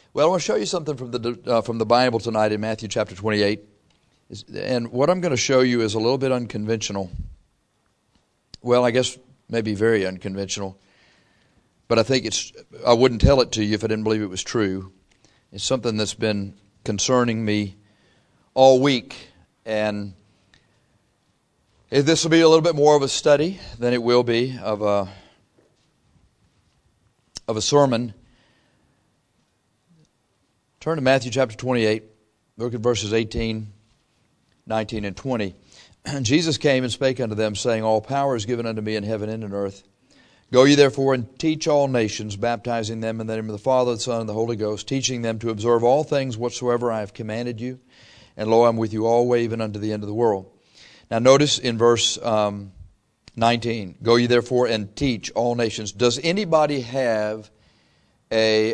Well, I want to show you something from the Bible tonight in Matthew chapter 28. And what I'm going to show you is a little bit unconventional. Well, I guess maybe very unconventional. But I wouldn't tell it to you if I didn't believe it was true. It's something that's been concerning me all week. And this will be a little bit more of a study than it will be of a sermon. Turn to Matthew chapter 28. Look at verses 18, 19, and 20. Jesus came and spake unto them, saying, All power is given unto me in heaven and in earth. Go ye therefore and teach all nations, baptizing them in the name of the Father, the Son, and the Holy Ghost, teaching them to observe all things whatsoever I have commanded you. And lo, I am with you always, even unto the end of the world. Now notice in verse 19, Go ye therefore and teach all nations. Does anybody have a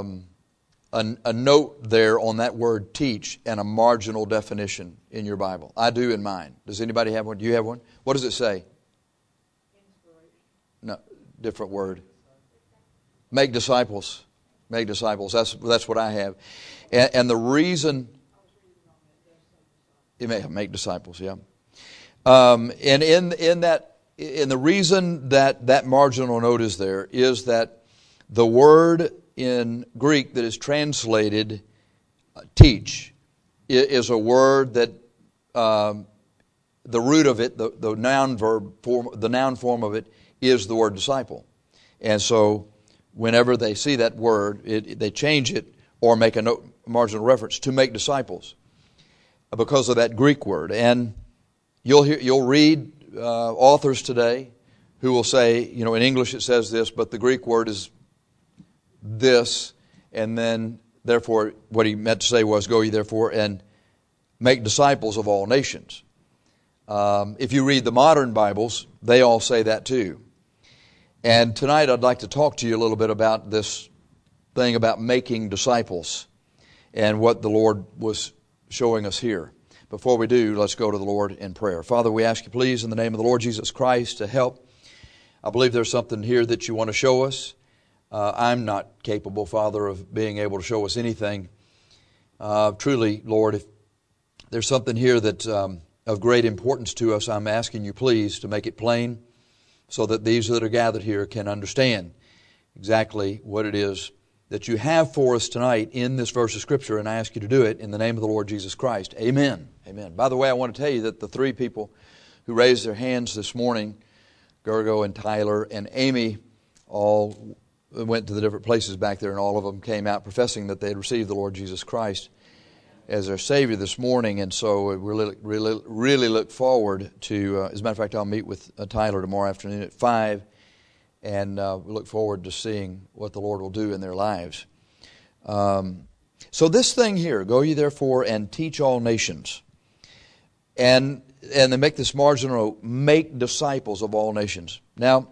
note there on that word teach and a marginal definition in your Bible? I do in mine. Does anybody have one? Do you have one? What does it say? No, different word. Make disciples. Make disciples. That's what I have. And the reason you may make disciples, yeah. And in the reason that marginal note is there is that the word in Greek that is translated teach is a word that the root of it, the noun form of it is the word disciple. And so whenever they see that word, they change it or make a marginal reference to make disciples because of that Greek word. And you'll read authors today who will say, in English it says this, but the Greek word is this, and then therefore what he meant to say was, Go ye therefore and make disciples of all nations. If you read the modern Bibles, they all say that too. And tonight I'd like to talk to you a little bit about this thing about making disciples and what the Lord was showing us here. Before we do, let's go to the Lord in prayer. Father, we ask you please in the name of the Lord Jesus Christ to help. I believe there's something here that you want to show us. I'm not capable, Father, of being able to show us anything. Truly, Lord, if there's something here that's of great importance to us, I'm asking you please to make it plain so that these that are gathered here can understand exactly what it is that you have for us tonight in this verse of Scripture, and I ask you to do it in the name of the Lord Jesus Christ. Amen. Amen. By the way, I want to tell you that the three people who raised their hands this morning, Gergo and Tyler and Amy, all went to the different places back there, and all of them came out professing that they had received the Lord Jesus Christ as their Savior this morning. And so we really look forward to, as a matter of fact, I'll meet with Tyler tomorrow afternoon at 5, and we look forward to seeing what the Lord will do in their lives. So this thing here, Go ye therefore and teach all nations. And they make this marginal, make disciples of all nations. Now,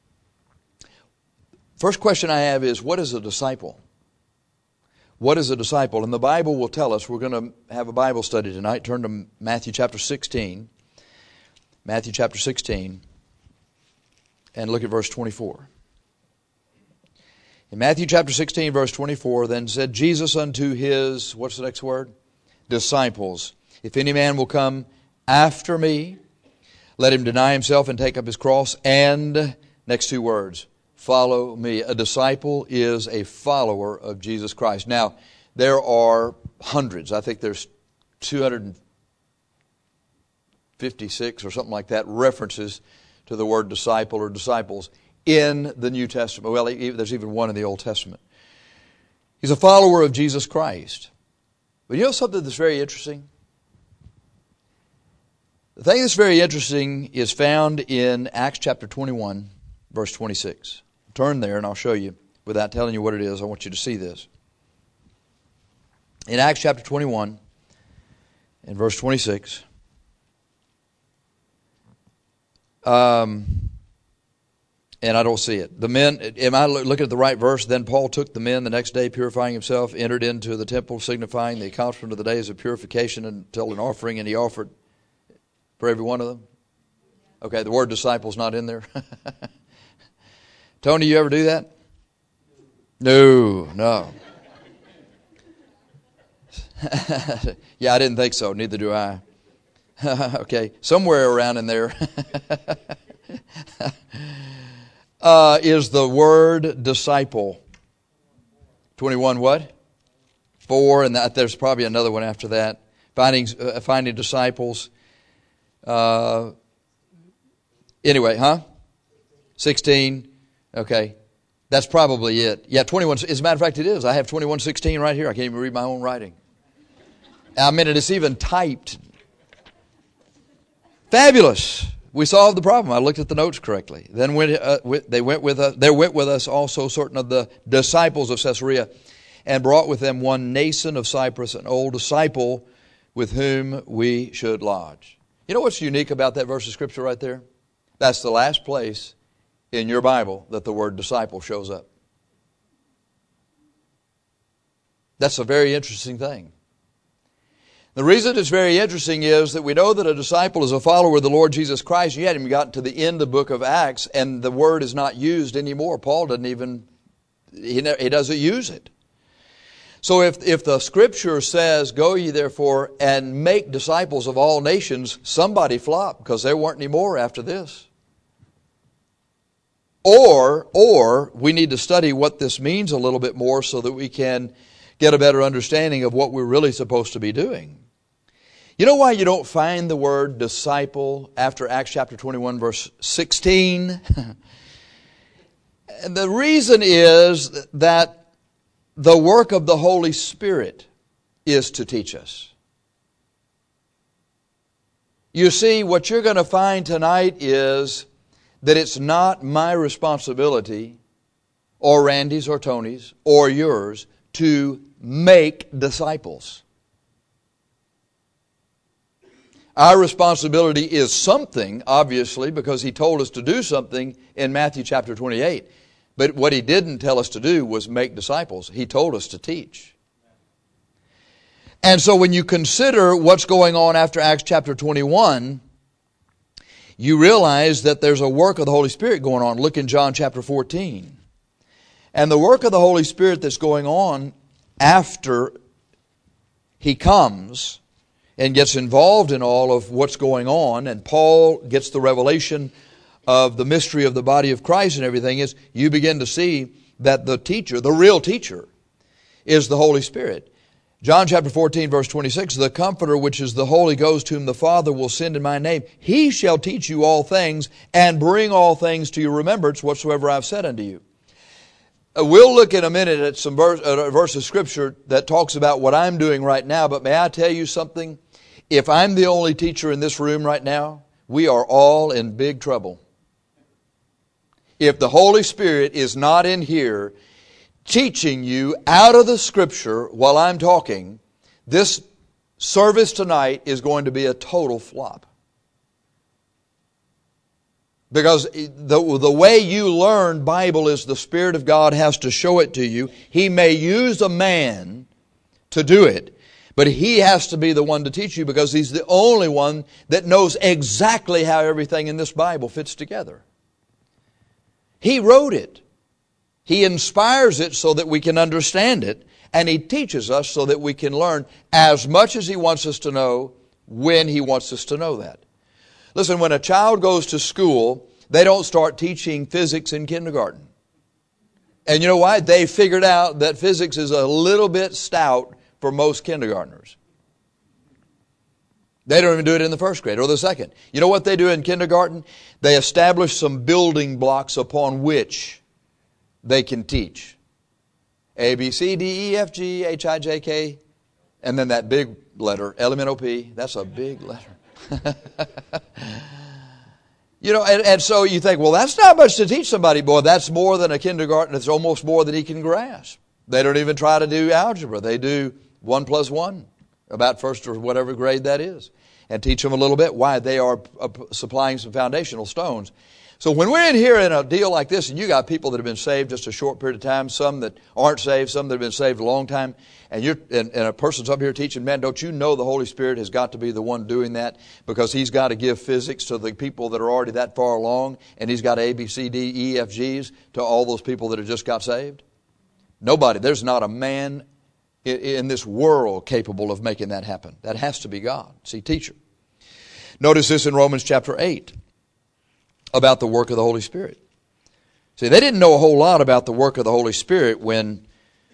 first question I have is, what is a disciple? What is a disciple? And the Bible will tell us. We're going to have a Bible study tonight. Turn to Matthew chapter 16. Matthew chapter 16. And look at verse 24. In Matthew chapter 16, verse 24, Then said Jesus unto his, what's the next word? Disciples. If any man will come after me, let him deny himself and take up his cross. And, next two words, follow me. A disciple is a follower of Jesus Christ. Now, there are hundreds. I think there's 256 or something like that references to the word disciple or disciples in the New Testament. Well, there's even one in the Old Testament. He's a follower of Jesus Christ. But you know something that's very interesting? The thing that's very interesting is found in Acts chapter 21, verse 26. Turn there and I'll show you. Without telling you what it is, I want you to see this. In Acts chapter 21, in verse 26, and I don't see it. The men, am I looking at the right verse? Then Paul took the men the next day, purifying himself, entered into the temple, signifying the accomplishment of the days of purification until an offering, and he offered for every one of them. Okay, the word disciple's not in there. Tony, you ever do that? No. Yeah, I didn't think so. Neither do I. Okay, somewhere around in there is the word disciple. 21 what? 4, and there's probably another one after that. Finding disciples. Anyway, 16. Okay. That's probably it. Yeah, 21. As a matter of fact, it is. I have 21:16 right here. I can't even read my own writing. I mean, it's even typed. Fabulous. We solved the problem. I looked at the notes correctly. Then there went with us also certain of the disciples of Caesarea, and brought with them one Nason of Cyprus, an old disciple, with whom we should lodge. You know what's unique about that verse of Scripture right there? That's the last place in your Bible that the word disciple shows up. That's a very interesting thing. The reason it's very interesting is that we know that a disciple is a follower of the Lord Jesus Christ. You hadn't even gotten to the end of the book of Acts, and the word is not used anymore. Paul doesn't even, he doesn't use it. So if the Scripture says, "Go ye therefore and make disciples of all nations," somebody flopped, because there weren't any more after this. Or we need to study what this means a little bit more so that we can get a better understanding of what we're really supposed to be doing. You know why you don't find the word disciple after Acts chapter 21 verse 16? And the reason is that the work of the Holy Spirit is to teach us. You see, what you're going to find tonight is that it's not my responsibility, or Randy's, or Tony's, or yours, to make disciples. Our responsibility is something, obviously, because He told us to do something in Matthew chapter 28. But what He didn't tell us to do was make disciples. He told us to teach. And so when you consider what's going on after Acts chapter 21, you realize that there's a work of the Holy Spirit going on. Look in John chapter 14. And the work of the Holy Spirit that's going on after He comes and gets involved in all of what's going on, and Paul gets the revelation of the mystery of the body of Christ and everything, is you begin to see that the teacher, the real teacher, is the Holy Spirit. John chapter 14 verse 26, "The Comforter, which is the Holy Ghost, whom the Father will send in my name, He shall teach you all things, and bring all things to your remembrance whatsoever I've said unto you." We'll look in a minute at some a verse of Scripture that talks about what I'm doing right now, but may I tell you something? If I'm the only teacher in this room right now, we are all in big trouble. If the Holy Spirit is not in here teaching you out of the Scripture while I'm talking, this service tonight is going to be a total flop. Because the way you learn Bible is the Spirit of God has to show it to you. He may use a man to do it, but He has to be the one to teach you, because He's the only one that knows exactly how everything in this Bible fits together. He wrote it. He inspires it so that we can understand it, and He teaches us so that we can learn as much as He wants us to know when He wants us to know that. Listen, when a child goes to school, they don't start teaching physics in kindergarten. And you know why? They figured out that physics is a little bit stout for most kindergartners. They don't even do it in the first grade or the second. You know what they do in kindergarten? They establish some building blocks upon which they can teach. A, B, C, D, E, F, G, H, I, J, K, and then that big letter, L, M, N, O, P. That's a big letter. You know, and so you think, well, that's not much to teach somebody. Boy, that's more than a kindergarten. It's almost more than he can grasp. They don't even try to do algebra. They do 1 + 1, about first or whatever grade that is, and teach them a little bit. Why? They are supplying some foundational stones. So when we're in here in a deal like this, and you got people that have been saved just a short period of time, some that aren't saved, some that have been saved a long time, and a person's up here teaching, man, don't you know the Holy Spirit has got to be the one doing that, because He's got to give physics to the people that are already that far along, and He's got A, B, C, D, E, F, G's to all those people that have just got saved? Nobody. There's not a man in this world capable of making that happen. That has to be God. See, teacher. Notice this in Romans chapter 8 about the work of the Holy Spirit. See, they didn't know a whole lot about the work of the Holy Spirit when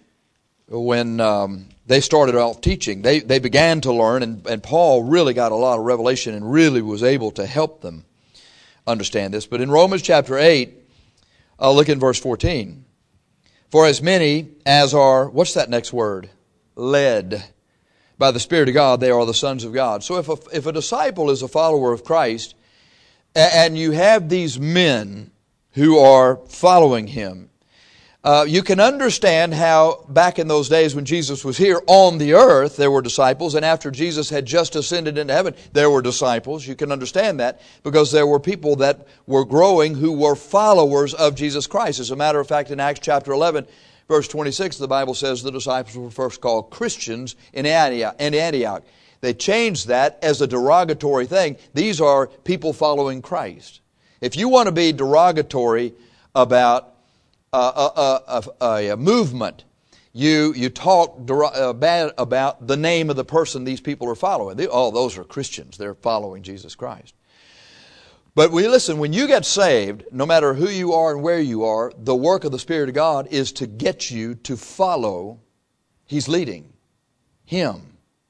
they started off teaching. They began to learn, and Paul really got a lot of revelation and really was able to help them understand this. But in Romans chapter 8, look in verse 14. For as many as are, what's that next word? Led by the Spirit of God, they are the sons of God. So if a disciple is a follower of Christ, and you have these men who are following Him, you can understand how back in those days when Jesus was here on the earth, there were disciples, and after Jesus had just ascended into heaven, there were disciples. You can understand that because there were people that were growing who were followers of Jesus Christ. As a matter of fact, in Acts chapter 11, verse 26, the Bible says the disciples were first called Christians in Antioch. They changed that as a derogatory thing. These are people following Christ. If you want to be derogatory about a movement, you talk bad about the name of the person these people are following. Those are Christians. They're following Jesus Christ. But listen, when you get saved, no matter who you are and where you are, the work of the Spirit of God is to get you to follow. He's leading Him.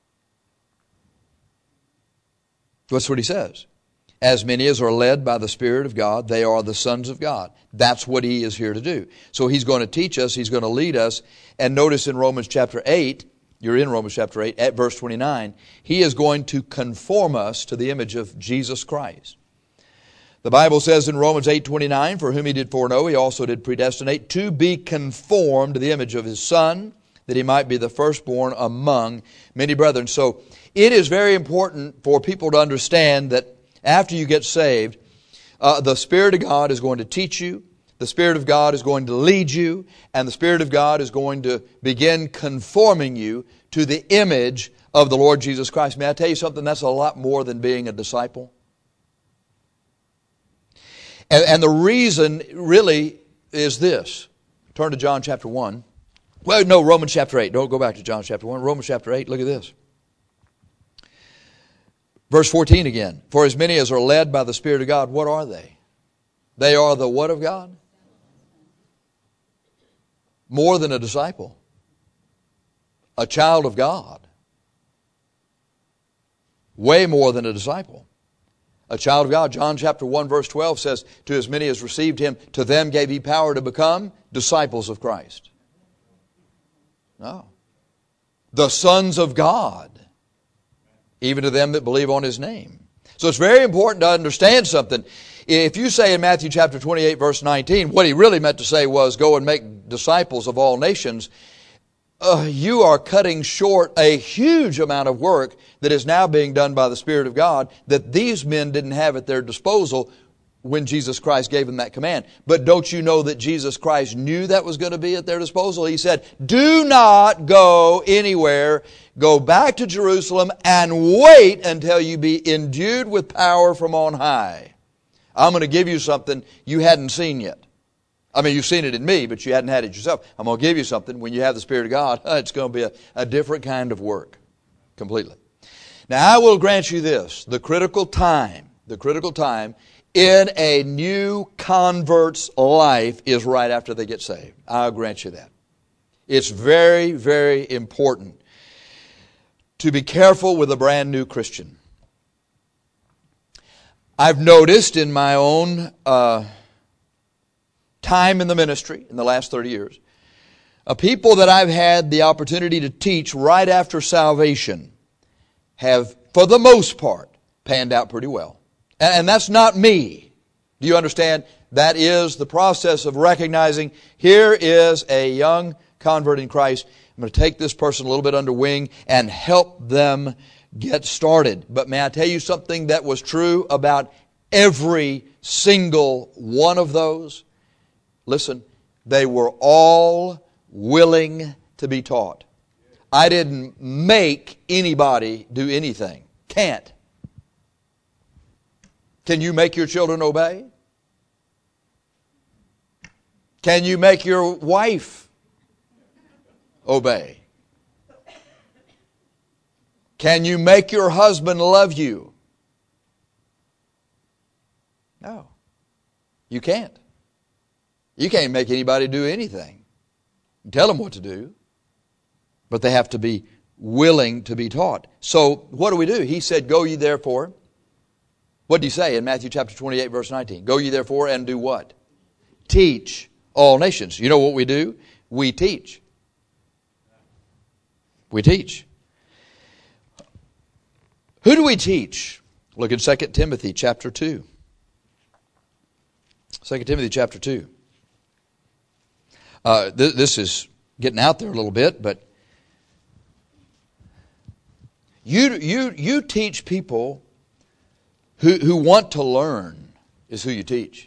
That's what He says. As many as are led by the Spirit of God, they are the sons of God. That's what He is here to do. So He's going to teach us, He's going to lead us. And notice in Romans chapter 8, you're in Romans chapter 8, at verse 29, He is going to conform us to the image of Jesus Christ. The Bible says in Romans 8:29, for whom He did foreknow, He also did predestinate to be conformed to the image of His Son, that He might be the firstborn among many brethren. So it is very important for people to understand that after you get saved, the Spirit of God is going to teach you, the Spirit of God is going to lead you, and the Spirit of God is going to begin conforming you to the image of the Lord Jesus Christ. May I tell you something? That's a lot more than being a disciple. And the reason really is this. Turn to John chapter 1. Well, no, Romans chapter 8. Don't go back to John chapter 1. Romans chapter 8, look at this. Verse 14 again. For as many as are led by the Spirit of God, what are they? They are the what of God? More than a disciple. A child of God. Way more than a disciple. A child of God. John chapter 1 verse 12 says, to as many as received Him, to them gave He power to become disciples of Christ. No. The sons of God. Even to them that believe on His name. So it's very important to understand something. If you say in Matthew chapter 28 verse 19, what He really meant to say was go and make disciples of all nations, you are cutting short a huge amount of work that is now being done by the Spirit of God that these men didn't have at their disposal when Jesus Christ gave them that command. But don't you know that Jesus Christ knew that was going to be at their disposal? He said, do not go anywhere. Go back to Jerusalem and wait until you be endued with power from on high. I'm going to give you something you hadn't seen yet. I mean, you've seen it in me, but you hadn't had it yourself. I'm going to give you something. When you have the Spirit of God, it's going to be a different kind of work. Completely. Now, I will grant you this. The critical time in a new convert's life is right after they get saved. I'll grant you that. It's very, very important to be careful with a brand new Christian. I've noticed in my own time in the ministry in the last 30 years, people that I've had the opportunity to teach right after salvation have, for the most part, panned out pretty well. And that's not me. Do you understand? That is the process of recognizing here is a young convert in Christ. I'm going to take this person a little bit under wing and help them get started. But may I tell you something that was true about every single one of those? Listen, they were all willing to be taught. I didn't make anybody do anything. Can't. Can you make your children obey? Can you make your wife obey? Can you make your husband love you? No. You can't. You can't make anybody do anything. You tell them what to do. But they have to be willing to be taught. So what do? He said, go ye therefore. What did he say in Matthew chapter 28, verse 19? Go ye therefore and do what? Teach all nations. You know what we do? We teach. We teach. Who do we teach? Look at 2 Timothy chapter 2. 2 Timothy chapter 2. This is getting out there a little bit, but you teach people who want to learn is who you teach.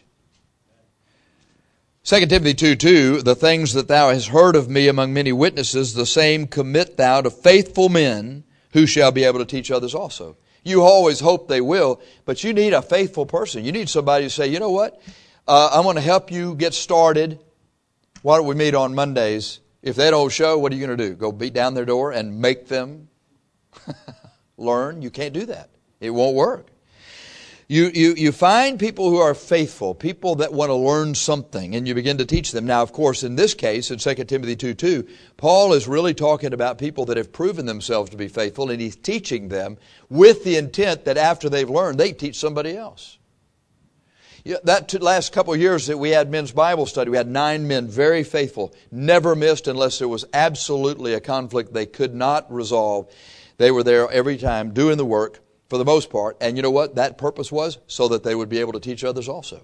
2 Timothy 2:2, the things that thou hast heard of me among many witnesses, the same commit thou to faithful men who shall be able to teach others also. You always hope they will, but you need a faithful person. You need somebody to say, you know what, I'm going to help you get started. Why don't we meet on Mondays? If they don't show, what are you going to do? Go beat down their door and make them learn? You can't do that. It won't work. You find people who are faithful, people that want to learn something, and you begin to teach them. Now, of course, in this case, in 2 Timothy 2:2, Paul is really talking about people that have proven themselves to be faithful, and he's teaching them with the intent that after they've learned, they teach somebody else. That last couple of years that we had men's Bible study, we had 9 men very faithful, never missed unless there was absolutely a conflict they could not resolve. They were there every time doing the work for the most part. And you know what that purpose was? So that they would be able to teach others also.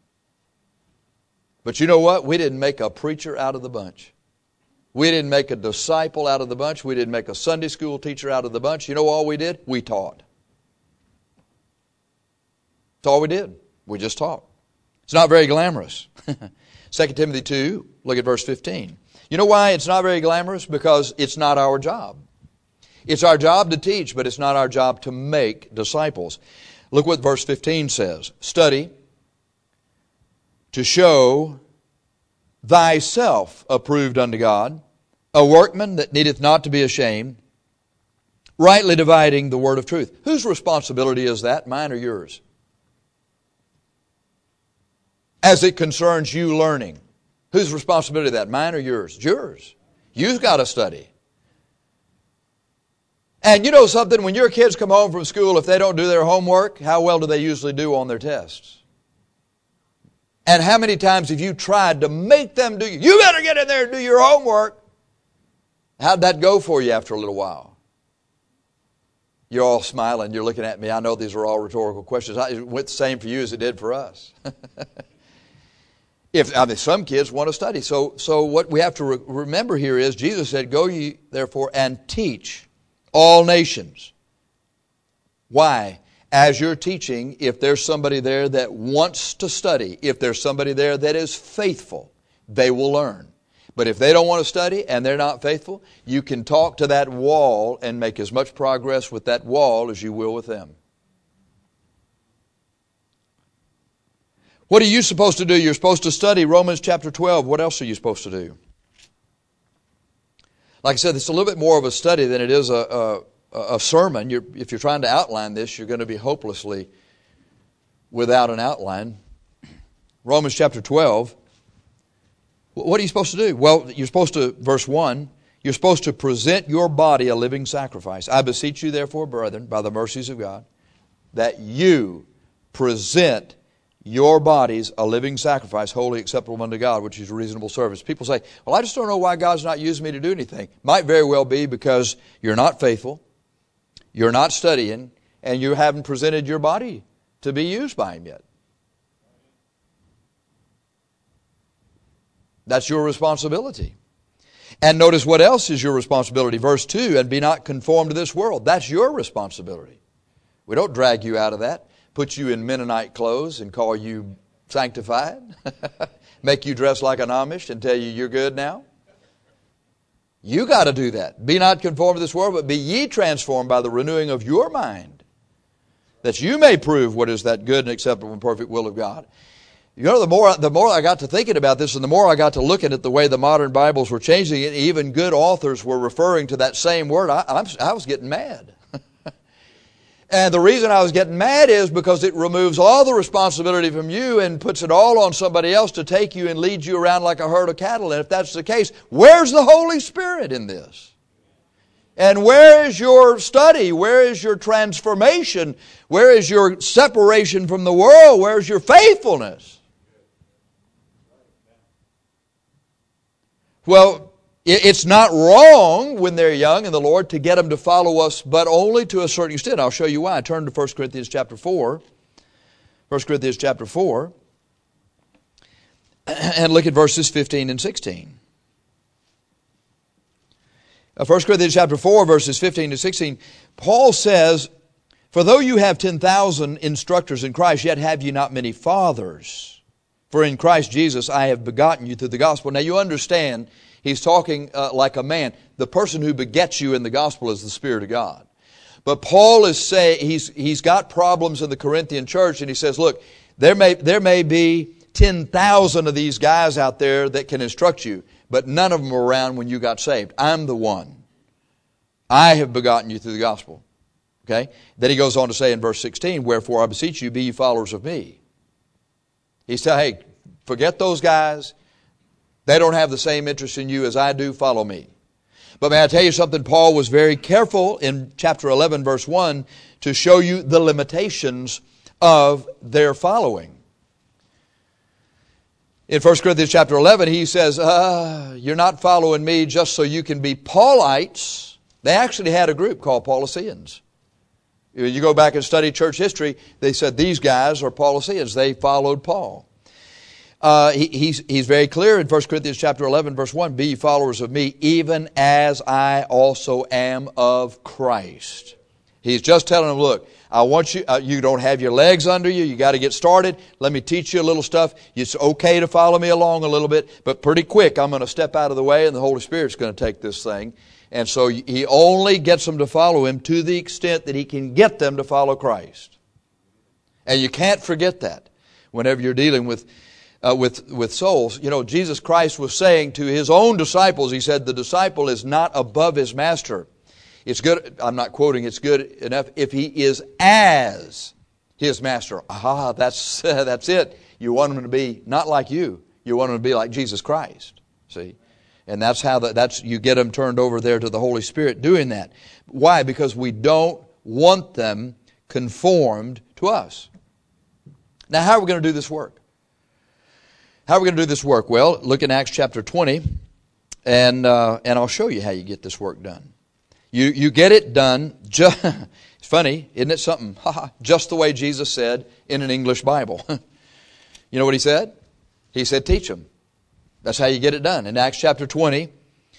But you know what? We didn't make a preacher out of the bunch. We didn't make a disciple out of the bunch. We didn't make a Sunday school teacher out of the bunch. You know all we did? We taught. That's all we did. We just taught. It's not very glamorous. 2 Timothy 2, look at verse 15. You know why it's not very glamorous? Because it's not our job. It's our job to teach, but it's not our job to make disciples. Look what verse 15 says. Study to show thyself approved unto God, a workman that needeth not to be ashamed, rightly dividing the word of truth. Whose responsibility is that? Mine or yours? As it concerns you learning. Whose responsibility is that? Mine or yours? It's yours. You've got to study. And you know something, when your kids come home from school, if they don't do their homework, how well do they usually do on their tests? And how many times have you tried to make them do, you better get in there and do your homework? How'd that go for you after a little while? You're all smiling, you're looking at me. I know these are all rhetorical questions. It went the same for you as it did for us. Some kids want to study. So what we have to remember here is Jesus said, go ye therefore and teach all nations. Why? As you're teaching, if there's somebody there that wants to study, if there's somebody there that is faithful, they will learn. But if they don't want to study and they're not faithful, you can talk to that wall and make as much progress with that wall as you will with them. What are you supposed to do? You're supposed to study Romans chapter 12. What else are you supposed to do? Like I said, it's a little bit more of a study than it is a sermon. If you're trying to outline this, you're going to be hopelessly without an outline. Romans chapter 12. What are you supposed to do? Well, you're supposed to, verse 1, you're supposed to present your body a living sacrifice. I beseech you, therefore, brethren, by the mercies of God, that you present your bodies a living sacrifice, wholly acceptable unto God, which is reasonable service. People say, well, I just don't know why God's not using me to do anything. Might very well be because you're not faithful, you're not studying, and you haven't presented your body to be used by Him yet. That's your responsibility. And notice what else is your responsibility. Verse 2, and be not conformed to this world. That's your responsibility. We don't drag you out of that. Put you in Mennonite clothes and call you sanctified. Make you dress like an Amish and tell you you're good now. You got to do that. Be not conformed to this world, but be ye transformed by the renewing of your mind, that you may prove what is that good and acceptable and perfect will of God. You know, the more I got to thinking about this and the more I got to looking at the way the modern Bibles were changing it, even good authors were referring to that same word, I was getting mad. And the reason I was getting mad is because it removes all the responsibility from you and puts it all on somebody else to take you and lead you around like a herd of cattle. And if that's the case, where's the Holy Spirit in this? And where is your study? Where is your transformation? Where is your separation from the world? Where is your faithfulness? Well, it's not wrong when they're young in the Lord to get them to follow us, but only to a certain extent. I'll show you why. Turn to 1 Corinthians chapter 4. 1 Corinthians chapter 4. And look at verses 15 and 16. 1 Corinthians chapter 4, verses 15 to 16. Paul says, "For though you have 10,000 instructors in Christ, yet have ye not many fathers. For in Christ Jesus I have begotten you through the gospel." Now you understand, he's talking like a man. The person who begets you in the gospel is the Spirit of God. But Paul is saying, he's got problems in the Corinthian church, and he says, look, there may be 10,000 of these guys out there that can instruct you, but none of them were around when you got saved. I'm the one. I have begotten you through the gospel. Okay? Then he goes on to say in verse 16, "Wherefore I beseech you, be ye followers of me." He said, hey, forget those guys. They don't have the same interest in you as I do. Follow me. But may I tell you something? Paul was very careful in chapter 11, verse 1, to show you the limitations of their following. In 1 Corinthians chapter 11, he says, you're not following me just so you can be Paulites. They actually had a group called Paulicians. You go back and study church history, they said these guys are Paulicians. They followed Paul. He's very clear in 1 Corinthians chapter 11, verse 1, "Be ye followers of me, even as I also am of Christ." He's just telling them, look, I want you, you don't have your legs under you. You got to get started. Let me teach you a little stuff. It's okay to follow me along a little bit, but pretty quick I'm going to step out of the way and the Holy Spirit's going to take this thing. And so he only gets them to follow him to the extent that he can get them to follow Christ. And you can't forget that whenever you're dealing with souls. You know, Jesus Christ was saying to his own disciples, he said, the disciple is not above his master. It's good, I'm not quoting, it's good enough if he is as his master. Aha, that's it. You want him to be not like you. You want him to be like Jesus Christ. See? And that's how you get them turned over there to the Holy Spirit doing that. Why? Because we don't want them conformed to us. Now, how are we going to do this work? How are we going to do this work? Well, look in Acts chapter 20, and I'll show you how you get this work done. You get it done, it's funny, isn't it something? Just the way Jesus said in an English Bible. You know what he said? He said, teach them. That's how you get it done. In Acts chapter 20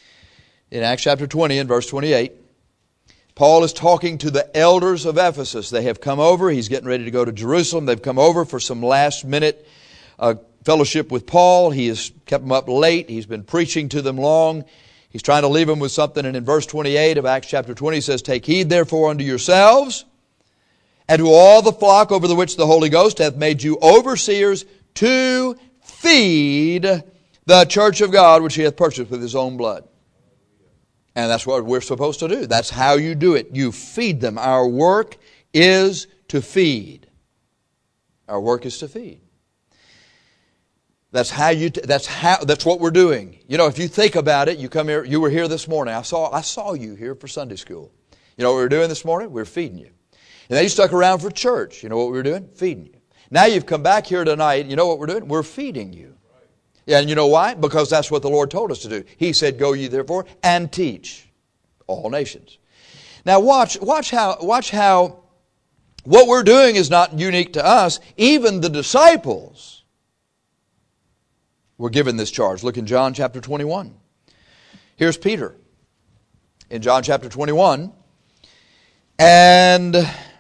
in verse 28, Paul is talking to the elders of Ephesus. They have come over. He's getting ready to go to Jerusalem. They've come over for some last minute fellowship with Paul. He has kept them up late. He's been preaching to them long. He's trying to leave them with something. And in verse 28 of Acts chapter 20, he says, "Take heed therefore unto yourselves and to all the flock over the which the Holy Ghost hath made you overseers to feed the church of God which he hath purchased with his own blood." And that's what we're supposed to do. That's how you do it. You feed them. Our work is to feed. Our work is to feed. That's what we're doing. You know, if you think about it, you come here, you were here this morning. I saw you here for Sunday school. You know what we were doing this morning? We were feeding you. And then you stuck around for church. You know what we were doing? Feeding you. Now you've come back here tonight. You know what we're doing? We're feeding you. Yeah, and you know why? Because that's what the Lord told us to do. He said, "Go ye therefore and teach all nations." Now watch how what we're doing is not unique to us. Even the disciples were given this charge. Look in John chapter 21. Here's Peter in John chapter 21. And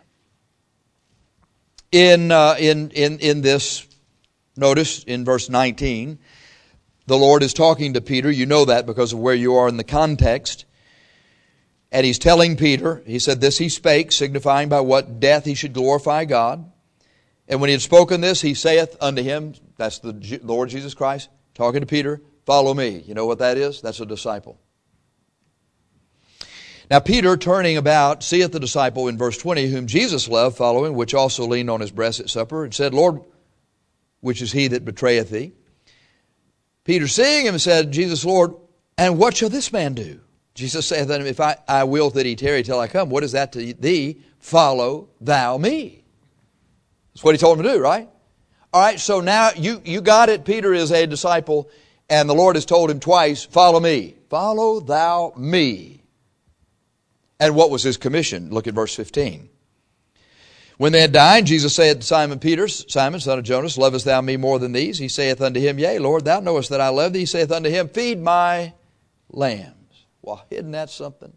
in this, notice in verse 19, the Lord is talking to Peter. You know that because of where you are in the context. And he's telling Peter, he said, "This he spake, signifying by what death he should glorify God. And when he had spoken this, he saith unto him," that's the Lord Jesus Christ, talking to Peter, "Follow me." You know what that is? That's a disciple. Now Peter, turning about, seeth the disciple in verse 20, whom Jesus loved, following, which also leaned on his breast at supper, and said, Lord, which is he that betrayeth thee? Peter seeing him said, Jesus, Lord, and what shall this man do? Jesus saith unto him, if I will that he tarry till I come, what is that to thee? Follow thou me. That's what he told him to do, right? All right, so now you got it. Peter is a disciple, and the Lord has told him twice, follow me. Follow thou me. And what was his commission? Look at verse 15. When they had dined, Jesus said to Simon Peter, Simon, son of Jonas, lovest thou me more than these? He saith unto him, Yea, Lord, thou knowest that I love thee. He saith unto him, Feed my lambs. Well, isn't that something?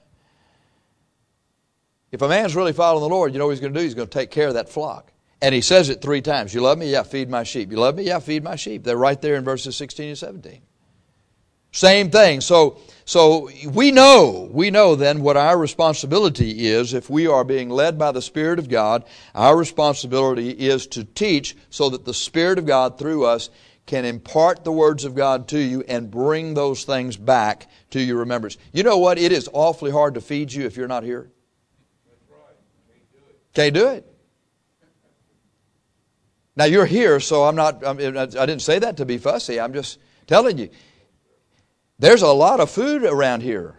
If a man's really following the Lord, you know what he's going to do? He's going to take care of that flock. And he says it 3 times. You love me? Yeah, feed my sheep. You love me? Yeah, feed my sheep. They're right there in verses 16 and 17. Same thing. So we know then what our responsibility is if we are being led by the Spirit of God. Our responsibility is to teach so that the Spirit of God through us can impart the words of God to you and bring those things back to your remembrance. You know what? It is awfully hard to feed you if you're not here. That's right. Can't do it. Now you're here, so I didn't say that to be fussy. I'm just telling you. There's a lot of food around here.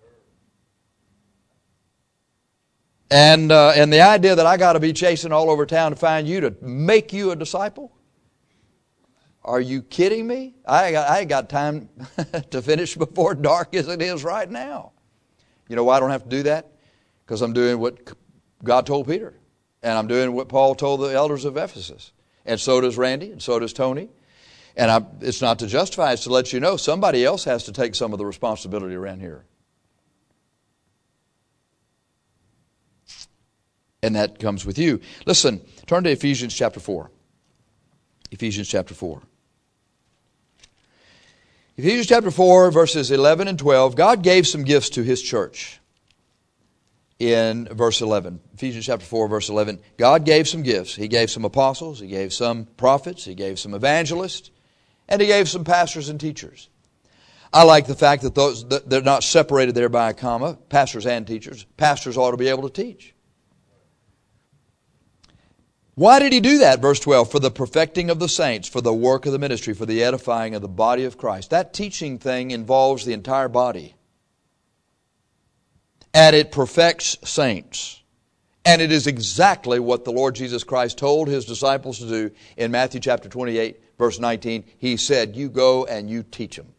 And the idea that I got to be chasing all over town to find you to make you a disciple? Are you kidding me? I ain't got time to finish before dark as it is right now. You know why I don't have to do that? Because I'm doing what God told Peter. And I'm doing what Paul told the elders of Ephesus. And so does Randy, and so does Tony. And it's not to justify, it's to let you know somebody else has to take some of the responsibility around here. And that comes with you. Listen, turn to Ephesians chapter 4. Ephesians chapter 4. Ephesians chapter 4, verses 11 and 12. God gave some gifts to His church. In verse 11. Ephesians chapter 4, verse 11. God gave some gifts. He gave some apostles. He gave some prophets. He gave some evangelists. And He gave some pastors and teachers. I like the fact that they're not separated there by a comma, pastors and teachers. Pastors ought to be able to teach. Why did He do that? Verse 12, for the perfecting of the saints, for the work of the ministry, for the edifying of the body of Christ. That teaching thing involves the entire body. And it perfects saints. And it is exactly what the Lord Jesus Christ told His disciples to do in Matthew chapter 28, verse 19. He said, you go and you teach them.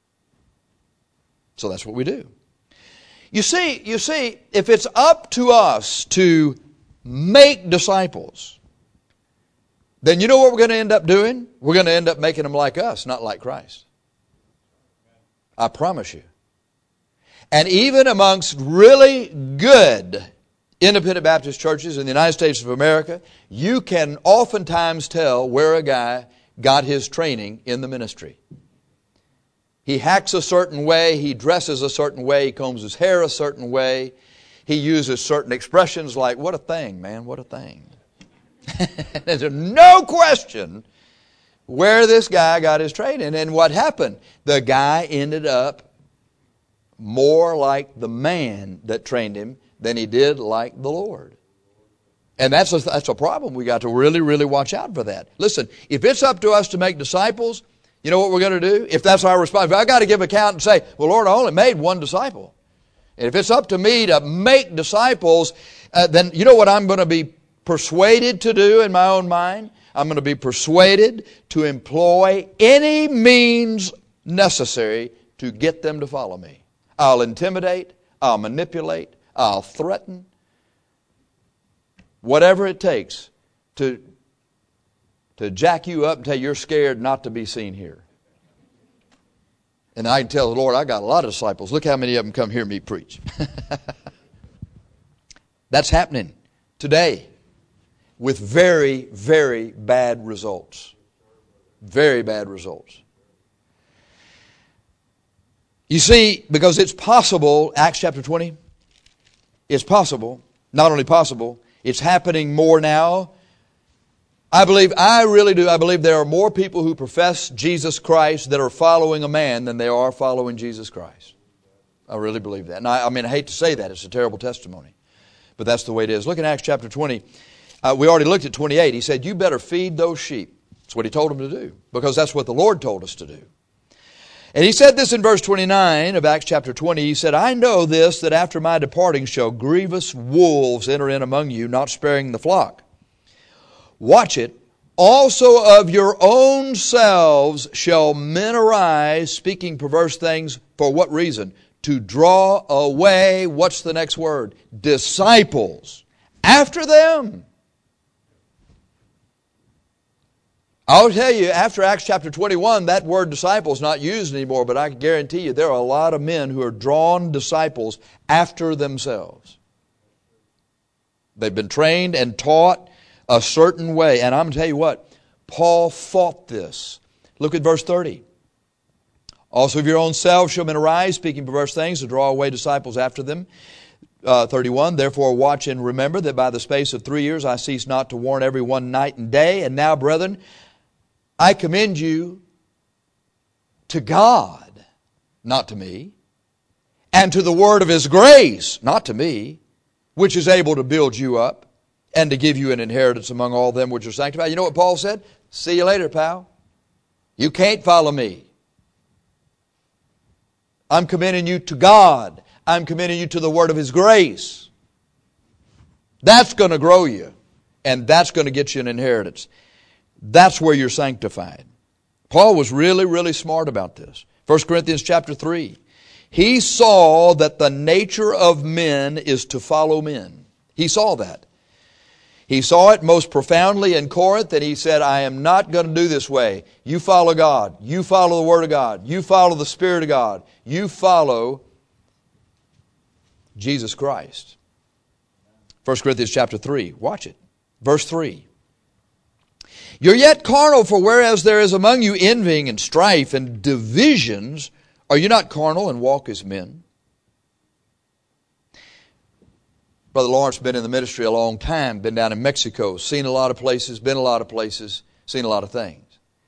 So that's what we do. You see, if it's up to us to make disciples, then you know what we're going to end up doing? We're going to end up making them like us, not like Christ. I promise you. And even amongst really good independent Baptist churches in the United States of America, you can oftentimes tell where a guy got his training in the ministry. He hacks a certain way, he dresses a certain way, he combs his hair a certain way, he uses certain expressions like, what a thing, man, what a thing. There's no question where this guy got his training. And what happened? The guy ended up more like the man that trained him than he did like the Lord. And that's a problem. We got to really, really watch out for that. Listen, if it's up to us to make disciples, you know what we're going to do? If that's our responsibility, I've got to give account and say, well, Lord, I only made one disciple. And if it's up to me to make disciples, then you know what I'm going to be persuaded to do in my own mind? I'm going to be persuaded to employ any means necessary to get them to follow me. I'll intimidate, I'll manipulate, I'll threaten. Whatever it takes to jack you up until you're scared not to be seen here. And I can tell the Lord, I got a lot of disciples. Look how many of them come hear me preach. That's happening today with very, very bad results. Very bad results. You see, because it's possible, Acts chapter 20, it's possible, not only possible, it's happening more now. I really do, I believe there are more people who profess Jesus Christ that are following a man than they are following Jesus Christ. I really believe that. And I hate to say that. It's a terrible testimony. But that's the way it is. Look at Acts chapter 20. We already looked at 28. He said, you better feed those sheep. That's what he told them to do, because that's what the Lord told us to do. And he said this in verse 29 of Acts chapter 20. He said, I know this, that after my departing shall grievous wolves enter in among you, not sparing the flock. Watch it. Also of your own selves shall men arise, speaking perverse things. For what reason? To draw away, what's the next word? Disciples after them. I'll tell you, after Acts chapter 21, that word disciple is not used anymore, but I can guarantee you there are a lot of men who are drawn disciples after themselves. They've been trained and taught a certain way. And I'm going to tell you what, Paul fought this. Look at verse 30. Also of your own selves shall men arise, speaking perverse things, to draw away disciples after them. 31, therefore watch and remember that by the space of 3 years I cease not to warn every one night and day. And now, brethren, I commend you to God, not to me, and to the word of His grace, not to me, which is able to build you up and to give you an inheritance among all them which are sanctified. You know what Paul said? See you later, pal. You can't follow me. I'm commending you to God. I'm commending you to the word of His grace. That's going to grow you, and that's going to get you an inheritance. That's where you're sanctified. Paul was really, really smart about this. 1 Corinthians chapter 3. He saw that the nature of men is to follow men. He saw that. He saw it most profoundly in Corinth, and he said, I am not going to do this way. You follow God. You follow the Word of God. You follow the Spirit of God. You follow Jesus Christ. 1 Corinthians chapter 3. Watch it. Verse 3. You're yet carnal, for whereas there is among you envying and strife and divisions, are you not carnal and walk as men? Brother Lawrence has been in the ministry a long time, been down in Mexico, seen a lot of places, been a lot of places, seen a lot of things.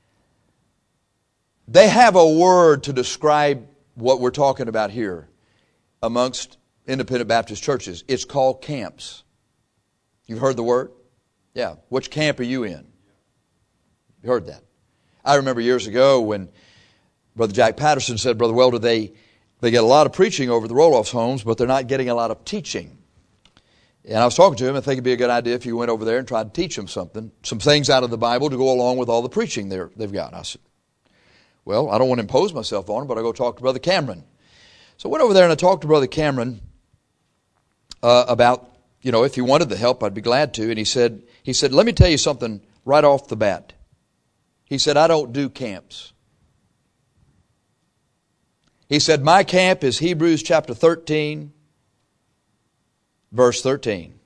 They have a word to describe what we're talking about here amongst independent Baptist churches. It's called camps. You've heard the word? Yeah. Which camp are you in? You heard that. I remember years ago when Brother Jack Patterson said, Brother Welder, they get a lot of preaching over the Roloffs homes, but they're not getting a lot of teaching. And I was talking to him, I think it'd be a good idea if you went over there and tried to teach them something, some things out of the Bible to go along with all the preaching they've got. I said, well, I don't want to impose myself on them, but I'll go talk to Brother Cameron. So I went over there and I talked to Brother Cameron about, if he wanted the help, I'd be glad to. And he said, let me tell you something right off the bat. He said, I don't do camps. He said, my camp is Hebrews chapter 13, verse 13.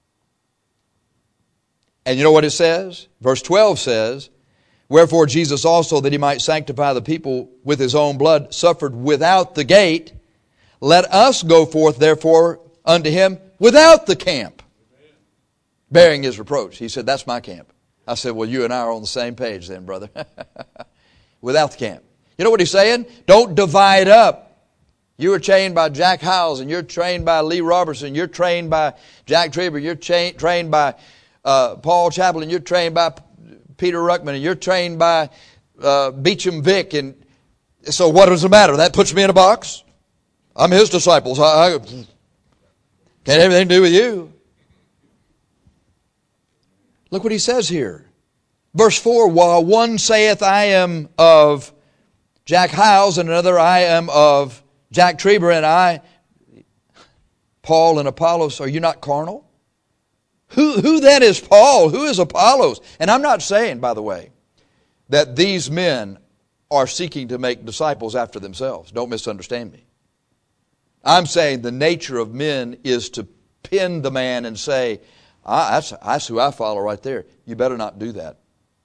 And you know what it says? Verse 12 says, wherefore Jesus also, that He might sanctify the people with His own blood, suffered without the gate. Let us go forth therefore unto Him without the camp, bearing His reproach. He said, that's my camp. I said, well, you and I are on the same page then, brother. Without the camp. You know what he's saying? Don't divide up. You are trained by Jack Howells, and you're trained by Lee Robertson. You're trained by Jack Trieber. You're trained by Paul Chaplin. You're trained by Peter Ruckman. And you're trained by Beecham Vick. And so what does it matter? That puts me in a box. I'm his disciples. I can't have anything to do with you. Look what he says here. Verse 4, while one saith, I am of Jack Howells, and another, I am of Jack Trieber, and I, Paul and Apollos, are you not carnal? Who then is Paul? Who is Apollos? And I'm not saying, by the way, that these men are seeking to make disciples after themselves. Don't misunderstand me. I'm saying the nature of men is to pin the man and say, that's who I follow right there. You better not do that.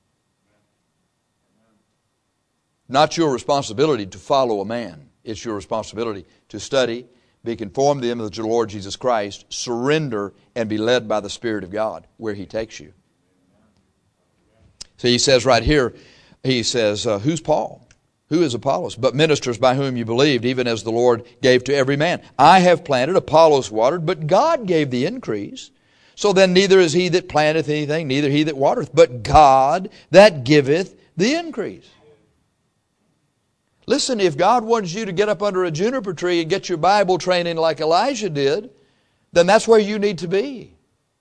Not your responsibility to follow a man. It's your responsibility to study, be conformed to the image of the Lord Jesus Christ, surrender, and be led by the Spirit of God where He takes you. So he says right here, he says, who's Paul? Who is Apollos? But ministers by whom you believed, even as the Lord gave to every man. I have planted, Apollos watered, but God gave the increase. So then neither is he that planteth anything, neither he that watereth, but God that giveth the increase. Listen, if God wants you to get up under a juniper tree and get your Bible training like Elijah did, then that's where you need to be.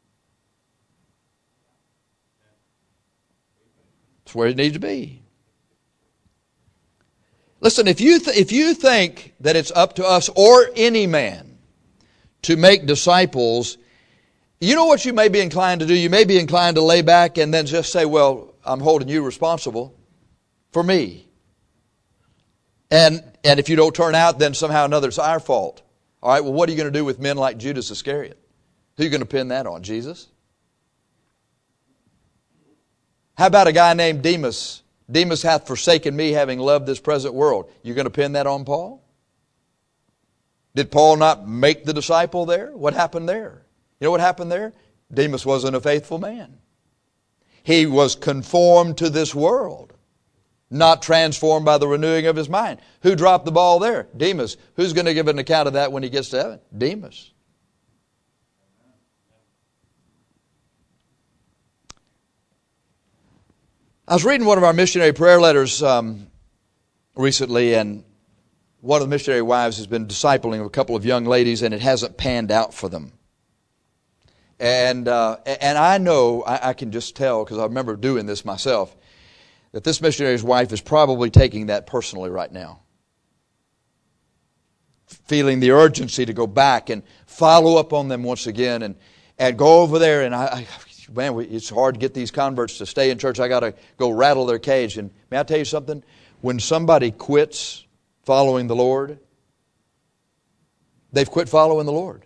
That's where you need to be. Listen, if you think that it's up to us or any man to make disciples, you know what you may be inclined to do? You may be inclined to lay back and then just say, well, I'm holding you responsible for me. And if you don't turn out, then somehow or another it's our fault. All right, well, what are you going to do with men like Judas Iscariot? Who are you going to pin that on? Jesus? How about a guy named Demas? Demas hath forsaken me, having loved this present world. You going to pin that on Paul? Did Paul not make the disciple there? What happened there? You know what happened there? Demas wasn't a faithful man. He was conformed to this world, not transformed by the renewing of his mind. Who dropped the ball there? Demas. Who's going to give an account of that when he gets to heaven? Demas. I was reading one of our missionary prayer letters recently, and one of the missionary wives has been discipling a couple of young ladies, and it hasn't panned out for them. And I know, I can just tell, because I remember doing this myself, that this missionary's wife is probably taking that personally right now. Feeling the urgency to go back and follow up on them once again and go over there. And man, it's hard to get these converts to stay in church. I got to go rattle their cage. And may I tell you something? When somebody quits following the Lord, they've quit following the Lord.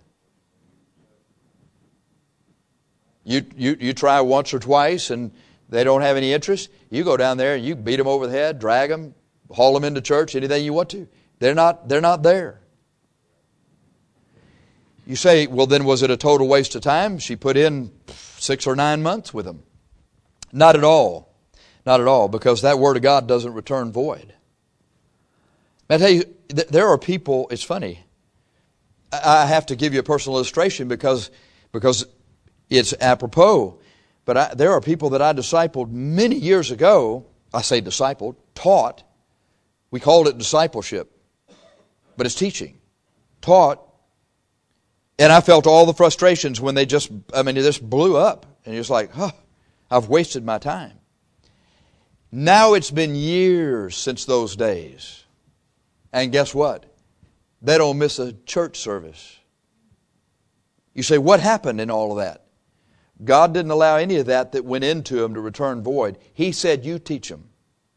You try once or twice and they don't have any interest, you go down there and you beat them over the head, drag them, haul them into church, anything you want to. They're not there. You say, well, then was it a total waste of time? She put in 6 or 9 months with them. Not at all. Not at all, because that Word of God doesn't return void. I tell you, there are people, it's funny. I have to give you a personal illustration because it's apropos. But there are people that I discipled many years ago. I say discipled, taught. We called it discipleship. But it's teaching. Taught. And I felt all the frustrations when they just blew up. And you're just like, I've wasted my time. Now it's been years since those days. And guess what? They don't miss a church service. You say, what happened in all of that? God didn't allow any of that went into them to return void. He said, you teach them.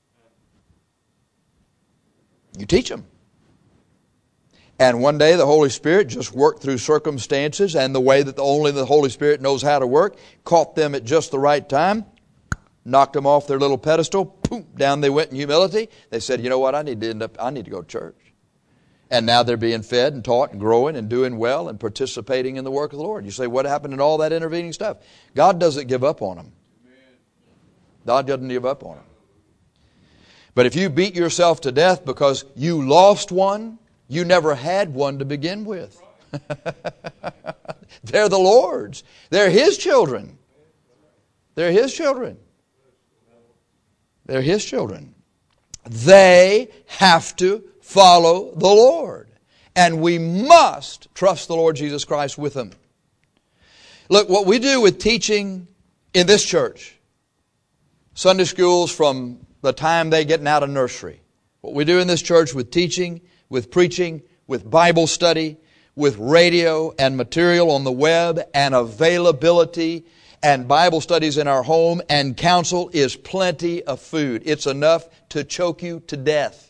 You teach them. And one day the Holy Spirit just worked through circumstances and the way that only the Holy Spirit knows how to work, caught them at just the right time, knocked them off their little pedestal, boom, down they went in humility. They said, you know what, I need to go to church. And now they're being fed and taught and growing and doing well and participating in the work of the Lord. You say, what happened in all that intervening stuff? God doesn't give up on them. God doesn't give up on them. But if you beat yourself to death because you lost one, you never had one to begin with. They're the Lord's. They're His children. They're His children. They're His children. They have to follow the Lord. And we must trust the Lord Jesus Christ with them. Look, what we do with teaching in this church, Sunday schools from the time they get out of nursery, what we do in this church with teaching, with preaching, with Bible study, with radio and material on the web and availability and Bible studies in our home and counsel is plenty of food. It's enough to choke you to death.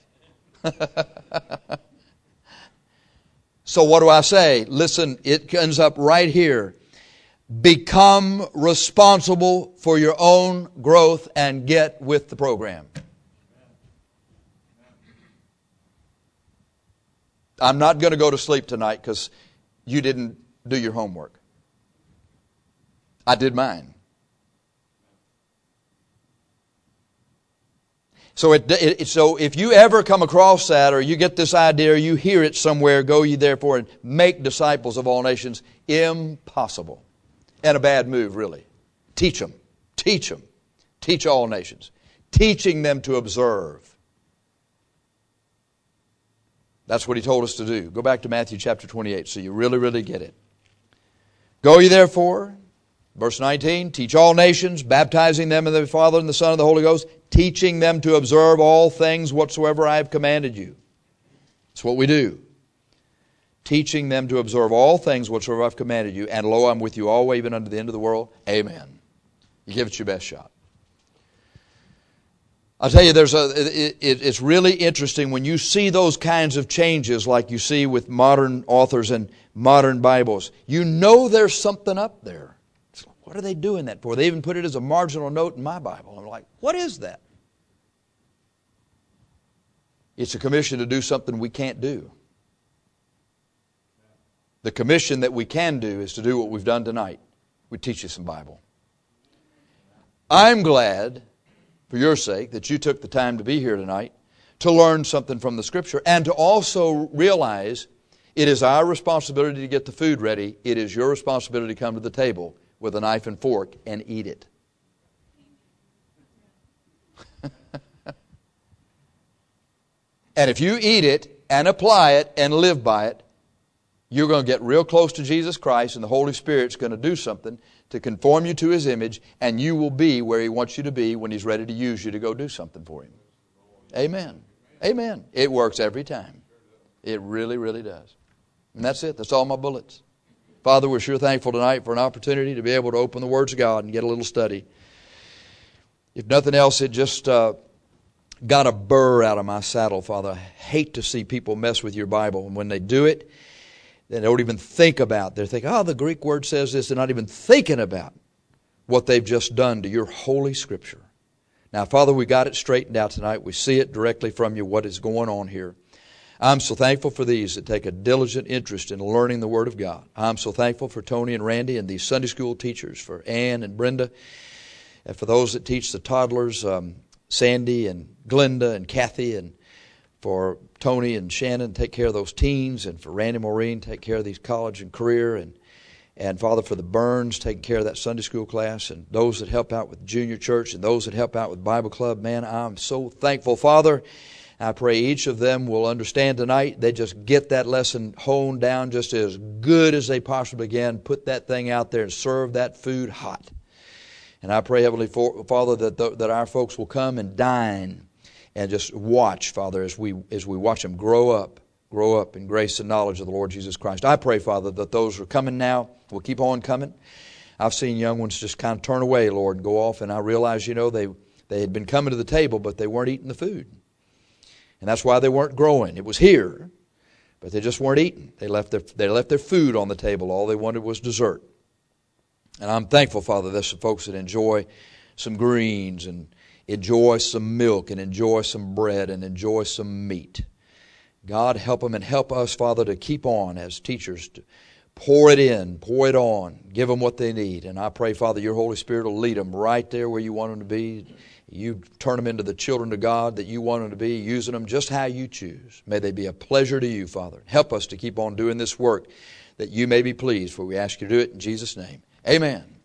So what do I say? Listen, it ends up right here. Become responsible for your own growth and get with the program. I'm not going to go to sleep tonight because you didn't do your homework. I did mine. So if you ever come across that, or you get this idea, or you hear it somewhere, go ye therefore and make disciples of all nations, impossible. And a bad move, really. Teach them. Teach them. Teach all nations. Teaching them to observe. That's what He told us to do. Go back to Matthew chapter 28 so you really, really get it. Go ye therefore, verse 19, teach all nations, baptizing them in the Father and the Son and the Holy Ghost, teaching them to observe all things whatsoever I have commanded you. That's what we do. Teaching them to observe all things whatsoever I have commanded you, and lo, I'm with you always, even unto the end of the world. Amen. You give it your best shot. I'll tell you, it's really interesting when you see those kinds of changes like you see with modern authors and modern Bibles. You know there's something up there. What are they doing that for? They even put it as a marginal note in my Bible. I'm like, what is that? It's a commission to do something we can't do. The commission that we can do is to do what we've done tonight. We teach you some Bible. I'm glad, for your sake, that you took the time to be here tonight to learn something from the Scripture and to also realize it is our responsibility to get the food ready. It is your responsibility to come to the table with a knife and fork and eat it. And if you eat it and apply it and live by it, you're going to get real close to Jesus Christ, and the Holy Spirit's going to do something to conform you to His image, and you will be where He wants you to be when He's ready to use you to go do something for Him. Amen. Amen. It works every time. It really, really does. And that's it. That's all my bullets. Father, we're sure thankful tonight for an opportunity to be able to open the words of God and get a little study. If nothing else, it just got a burr out of my saddle, Father. I hate to see people mess with your Bible. And when they do it, they don't even think about it. They're thinking, the Greek word says this. They're not even thinking about what they've just done to your holy Scripture. Now, Father, we got it straightened out tonight. We see it directly from you, what is going on here. I'm so thankful for these that take a diligent interest in learning the Word of God. I'm so thankful for Tony and Randy and these Sunday school teachers, for Ann and Brenda, and for those that teach the toddlers, Sandy and Glenda and Kathy, and for Tony and Shannon, take care of those teens, and for Randy Maureen, take care of these college and career, and Father, for the Burns, taking care of that Sunday school class, and those that help out with junior church, and those that help out with Bible club. Man, I'm so thankful, Father. I pray each of them will understand tonight. They just get that lesson honed down just as good as they possibly can. Put that thing out there and serve that food hot. And I pray, Heavenly Father, that our folks will come and dine and just watch, Father, as we watch them grow up in grace and knowledge of the Lord Jesus Christ. I pray, Father, that those who are coming now will keep on coming. I've seen young ones just kind of turn away, Lord, and go off, and I realize, they had been coming to the table, but they weren't eating the food. And that's why they weren't growing. It was here, but they just weren't eating. They left their food on the table. All they wanted was dessert. And I'm thankful, Father, there's some folks that enjoy some greens and enjoy some milk and enjoy some bread and enjoy some meat. God, help them and help us, Father, to keep on as teachers, to pour it in, pour it on, give them what they need. And I pray, Father, your Holy Spirit will lead them right there where you want them to be. You turn them into the children of God that you want them to be, using them just how you choose. May they be a pleasure to you, Father. Help us to keep on doing this work that you may be pleased, for we ask you to do it in Jesus' name. Amen.